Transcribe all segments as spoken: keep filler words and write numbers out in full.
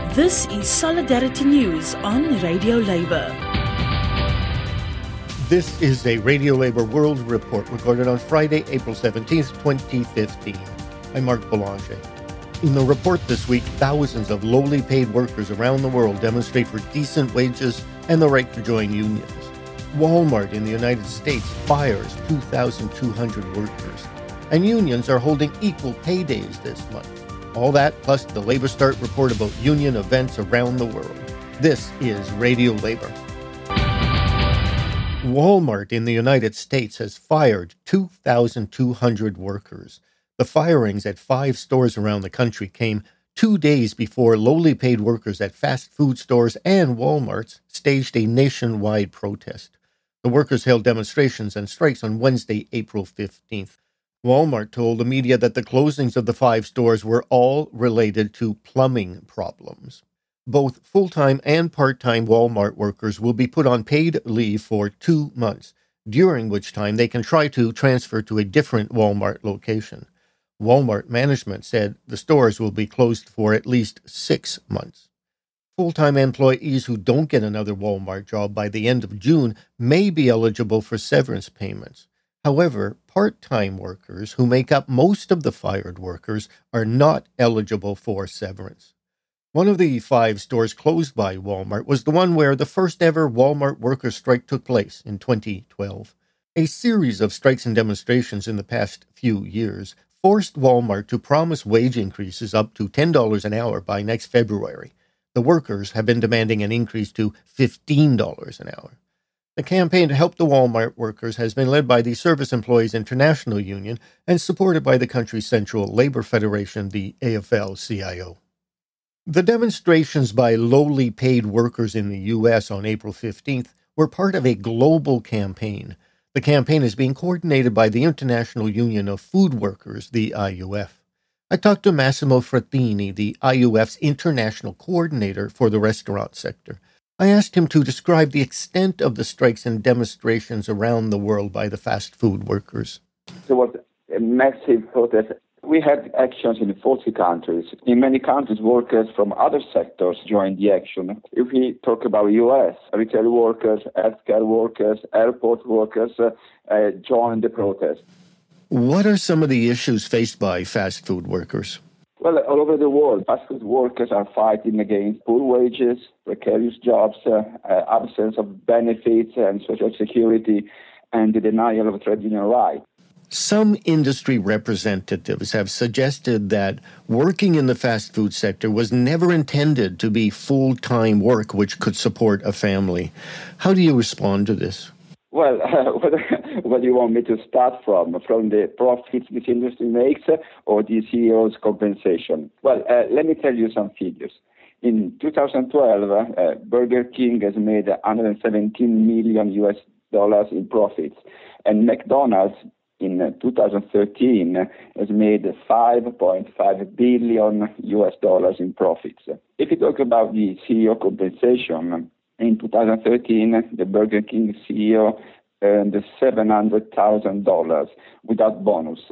This is Solidarity News on Radio Labour. This is a Radio Labour World Report recorded on Friday, April seventeenth, twenty fifteen. I'm Mark Boulanger. In the report this week, thousands of lowly paid workers around the world demonstrate for decent wages and the right to join unions. Walmart in the United States fires two thousand two hundred workers, and unions are holding equal pay days this month. All that plus the Labour Start report about union events around the world. This is Radio Labour. Walmart in the United States has fired two thousand two hundred workers. The firings at five stores around the country came two days before lowly paid workers at fast food stores and Walmarts staged a nationwide protest. The workers held demonstrations and strikes on Wednesday, April fifteenth. Walmart told the media that the closings of the five stores were all related to plumbing problems. Both full-time and part-time Walmart workers will be put on paid leave for two months, during which time they can try to transfer to a different Walmart location. Walmart management said the stores will be closed for at least six months. Full-time employees who don't get another Walmart job by the end of June may be eligible for severance payments. However, part-time workers who make up most of the fired workers are not eligible for severance. One of the five stores closed by Walmart was the one where the first ever Walmart workers' strike took place in twenty twelve. A series of strikes and demonstrations in the past few years forced Walmart to promise wage increases up to ten dollars an hour by next February. The workers have been demanding an increase to fifteen dollars an hour. The campaign to help the Walmart workers has been led by the Service Employees International Union and supported by the country's Central Labor Federation, the A F L C I O. The demonstrations by lowly paid workers in the U S on April fifteenth were part of a global campaign. The campaign is being coordinated by the International Union of Food Workers, the I U F. I talked to Massimo Frattini, the I U F's international coordinator for the restaurant sector. I asked him to describe the extent of the strikes and demonstrations around the world by the fast food workers. There was a massive protest. We had actions in forty countries. In many countries, workers from other sectors joined the action. If we talk about U S, retail workers, healthcare workers, airport workers uh, uh, joined the protest. What are some of the issues faced by fast food workers? Well, all over the world, fast food workers are fighting against poor wages, precarious jobs, uh, uh, absence of benefits and social security, and the denial of trade union rights. Some industry representatives have suggested that working in the fast food sector was never intended to be full-time work which could support a family. How do you respond to this? Well, uh, what, what do you want me to start from? From the profits this industry makes uh, or the C E O's compensation? Well, uh, let me tell you some figures. In two thousand twelve, uh, Burger King has made one hundred seventeen million U S dollars in profits, and McDonald's in uh, two thousand thirteen has made five point five billion U S dollars in profits. If you talk about the C E O compensation, in two thousand thirteen, the Burger King C E O earned seven hundred thousand dollars without bonus.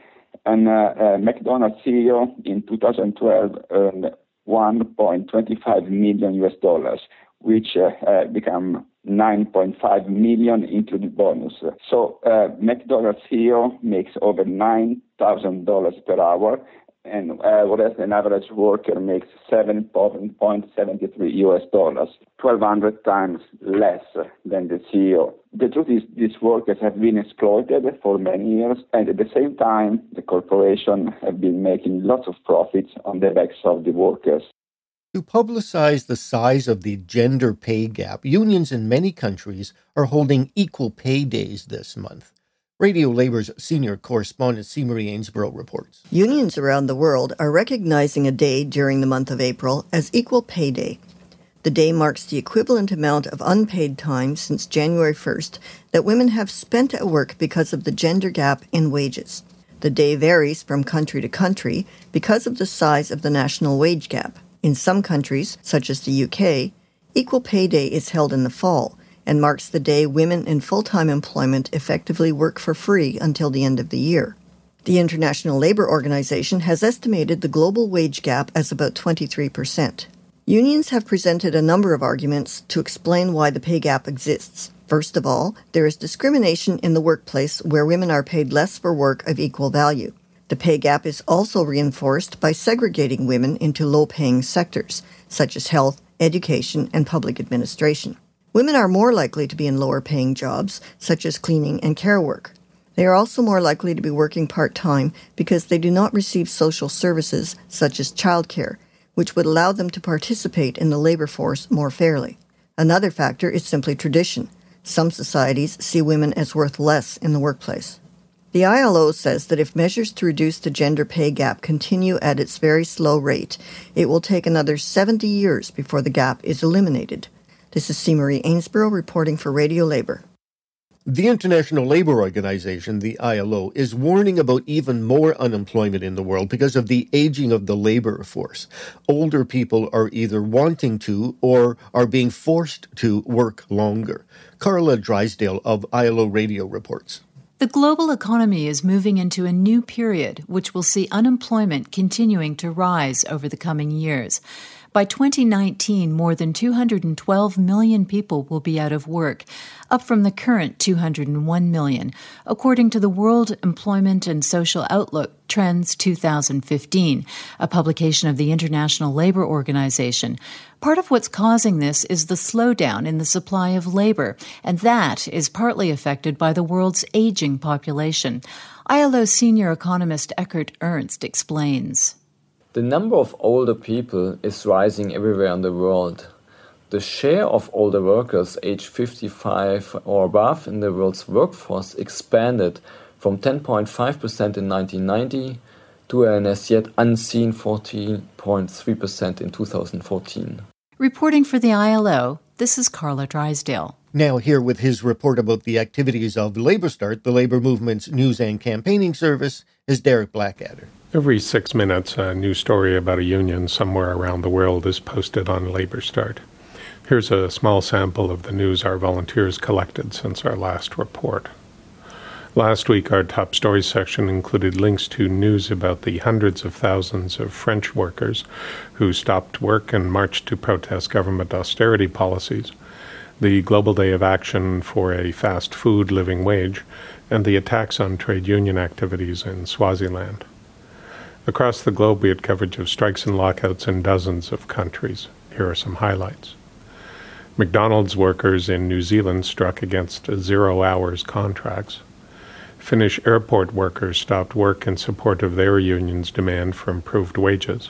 And uh, uh, McDonald's C E O in two thousand twelve earned one point two five million U S dollars, which uh, uh, become nine point five million including bonus. So uh, McDonald's C E O makes over nine thousand dollars per hour, and uh, whereas an average worker makes seven point seven three U S dollars, twelve hundred times less than the C E O. The truth is these workers have been exploited for many years, and at the same time, the corporation have been making lots of profits on the backs of the workers. To publicize the size of the gender pay gap, unions in many countries are holding equal pay days this month. Radio Labour's senior correspondent C. Marie Ainsborough reports. Unions around the world are recognizing a day during the month of April as Equal Pay Day. The day marks the equivalent amount of unpaid time since January first that women have spent at work because of the gender gap in wages. The day varies from country to country because of the size of the national wage gap. In some countries, such as the U K, Equal Pay Day is held in the fall and marks the day women in full-time employment effectively work for free until the end of the year. The International Labour Organization has estimated the global wage gap as about twenty-three percent. Unions have presented a number of arguments to explain why the pay gap exists. First of all, there is discrimination in the workplace where women are paid less for work of equal value. The pay gap is also reinforced by segregating women into low-paying sectors, such as health, education, and public administration. Women are more likely to be in lower-paying jobs, such as cleaning and care work. They are also more likely to be working part-time because they do not receive social services, such as childcare, which would allow them to participate in the labor force more fairly. Another factor is simply tradition. Some societies see women as worth less in the workplace. The I L O says that if measures to reduce the gender pay gap continue at its very slow rate, it will take another seventy years before the gap is eliminated. This is C. Marie Ainsborough reporting for Radio Labour. The International Labour Organization, the I L O, is warning about even more unemployment in the world because of the aging of the labour force. Older people are either wanting to or are being forced to work longer. Carla Drysdale of I L O Radio reports. The global economy is moving into a new period, which will see unemployment continuing to rise over the coming years. By twenty nineteen, more than two hundred twelve million people will be out of work, up from the current two hundred one million, according to the World Employment and Social Outlook Trends two thousand fifteen, a publication of the International Labour Organization. Part of what's causing this is the slowdown in the supply of labor, and that is partly affected by the world's aging population. I L O senior economist Eckert Ernst explains. The number of older people is rising everywhere in the world. The share of older workers aged fifty-five or above in the world's workforce expanded from ten point five percent in nineteen ninety to an as yet unseen fourteen point three percent in two thousand fourteen. Reporting for the I L O, this is Carla Drysdale. Now here with his report about the activities of Labour Start, the Labour Movement's news and campaigning service, is Derek Blackadder. Every six minutes, a new story about a union somewhere around the world is posted on Labour Start. Here's a small sample of the news our volunteers collected since our last report. Last week, our top stories section included links to news about the hundreds of thousands of French workers who stopped work and marched to protest government austerity policies, the Global Day of Action for a Fast Food Living Wage, and the attacks on trade union activities in Swaziland. Across the globe, we had coverage of strikes and lockouts in dozens of countries. Here are some highlights. McDonald's workers in New Zealand struck against zero hours contracts. Finnish airport workers stopped work in support of their union's demand for improved wages.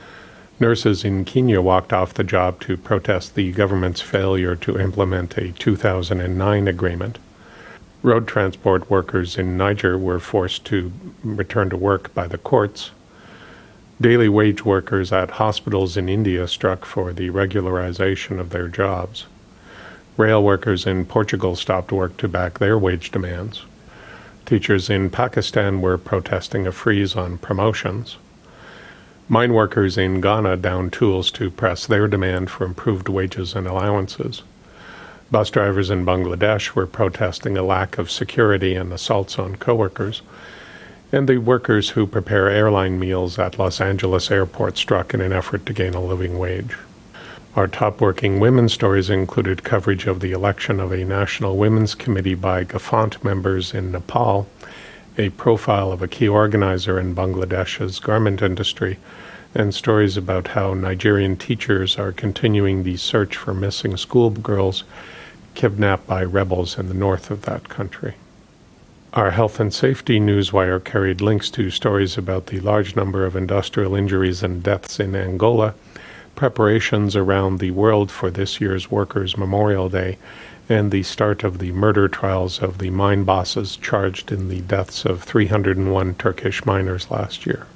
Nurses in Kenya walked off the job to protest the government's failure to implement a two thousand nine agreement. Road transport workers in Niger were forced to return to work by the courts. Daily wage workers at hospitals in India struck for the regularization of their jobs. Rail workers in Portugal stopped work to back their wage demands. Teachers in Pakistan were protesting a freeze on promotions. Mine workers in Ghana downed tools to press their demand for improved wages and allowances. Bus drivers in Bangladesh were protesting a lack of security and assaults on coworkers. And the workers who prepare airline meals at Los Angeles airport struck in an effort to gain a living wage. Our top working women's stories included coverage of the election of a National Women's Committee by Gafant members in Nepal, a profile of a key organizer in Bangladesh's garment industry, and stories about how Nigerian teachers are continuing the search for missing schoolgirls kidnapped by rebels in the north of that country. Our health and safety newswire carried links to stories about the large number of industrial injuries and deaths in Angola, preparations around the world for this year's Workers' Memorial Day, and the start of the murder trials of the mine bosses charged in the deaths of three hundred one Turkish miners last year.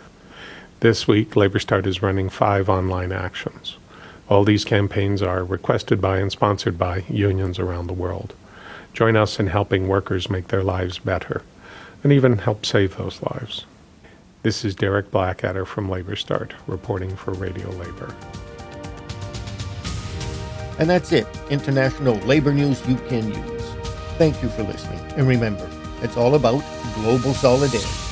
This week, Labour Start is running five online actions. All these campaigns are requested by and sponsored by unions around the world. Join us in helping workers make their lives better, and even help save those lives. This is Derek Blackadder from Labour Start, reporting for Radio Labour. And that's it. International labor news you can use. Thank you for listening. And remember, it's all about global solidarity.